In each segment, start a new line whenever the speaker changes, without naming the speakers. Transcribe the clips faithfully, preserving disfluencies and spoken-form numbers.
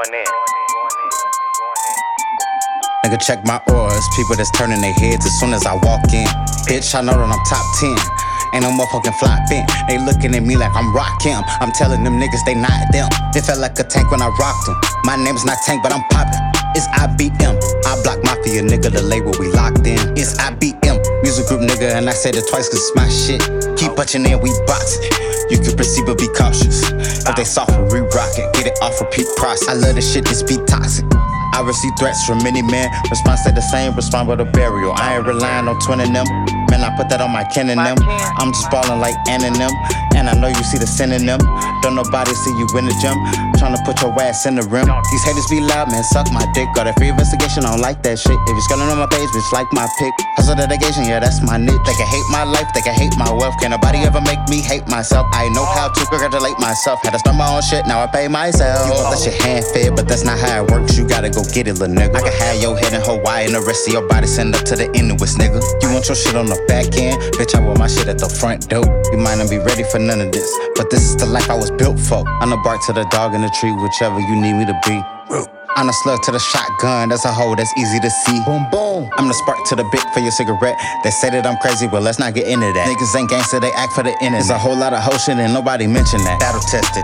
Nigga, check my auras, people that's turning their heads as soon as I walk in. Bitch, I know that I'm top ten. Ain't no motherfucking fly fin. They looking at me like I'm Rakim. I'm telling them niggas they not them. It felt like a tank when I rocked them. My name's not Tank, but I'm poppin'. It's I B M. I block Mafia, nigga, the label we locked in. It's I B M. Music group, nigga, and I said it twice cause it's my shit. Keep punching in, we boxin'. You can proceed but be cautious. If they soft, we rock it. Get it off repeat process. I love this shit, this be toxic. I receive threats from many men. Response stay the same, respond with a burial. I ain't relying on twinning them. Man, I put that on my kin and them. I'm just ballin' like N and them. And I know you see the sin in them. Don't nobody see you in the gym. Tryna put your ass in the rim. These haters be loud, man, suck my dick. Got a free investigation, I don't like that shit. If you're scrolling on my page, bitch, like my pic. Hustle dedication, yeah, that's my niche. They can hate my life, they can hate my wealth. Can't nobody ever make me hate myself. I know how to congratulate myself. Had to start my own shit, now I pay myself. You want that shit hand fed, but that's not how it works. You gotta go get it, little nigga. I can have your head in Hawaii and the rest of your body send up to the Inuits, nigga. You want your shit on the back end? Bitch, I want my shit at the front door. You might not be ready for none of this, but this is the life I was built for. I'm the bark to the dog in the tree, whichever you need me to be. I'm the slug to the shotgun, that's a hole that's easy to see. Boom, boom. I'm the spark to the bit for your cigarette. They say that I'm crazy, but let's not get into that. Niggas ain't gangster, they act for the internet. There's a whole lot of hoe shit and nobody mention that. Battle tested.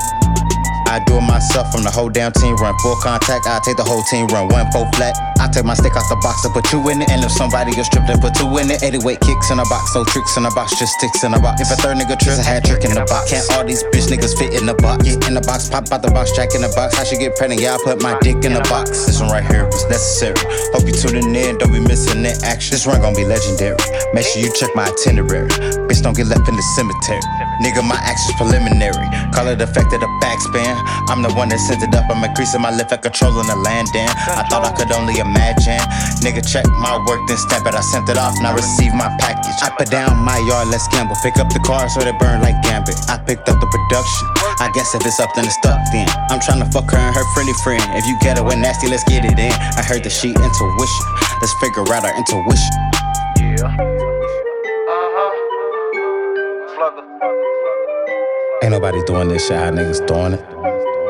I do it myself from the whole damn team. Run full contact, I take the whole team. Run one, four flat. I take my stick out the box and put two in it. And if somebody gets stripped, then put two in it. eighty-weight kicks in a box, no tricks in a box, just sticks in a box. If a third nigga trips, a hat trick in the box. Can't all these bitch niggas fit in the box? Get in the box, pop out the box, jack in the box. I should get pregnant, yeah, I put my dick in the box. This one right here was necessary. Hope you tuning in, don't be missing that action. This run gon' be legendary. Make sure you check my itinerary. Bitch, don't get left in the cemetery. Nigga, my action's preliminary. Call it effect of the backspin. I'm the one that sent it up. I'm increasing my lift and controlling the landing. I thought I could only imagine. Nigga, check my work, then stamp it. I sent it off, now receive my package. I put down my yard, let's gamble. Pick up the car so they burn like Gambit. I picked up the production. I guess if it's up, then it's stuck then. I'm tryna fuck her and her friendly friend. If you get away nasty, let's get it in. I heard that she intuition. Let's figure out our intuition.
Yeah.
Ain't nobody doing this shit, how niggas doing it.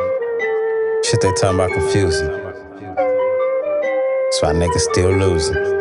Shit they talking about confusing. That's why niggas still losing.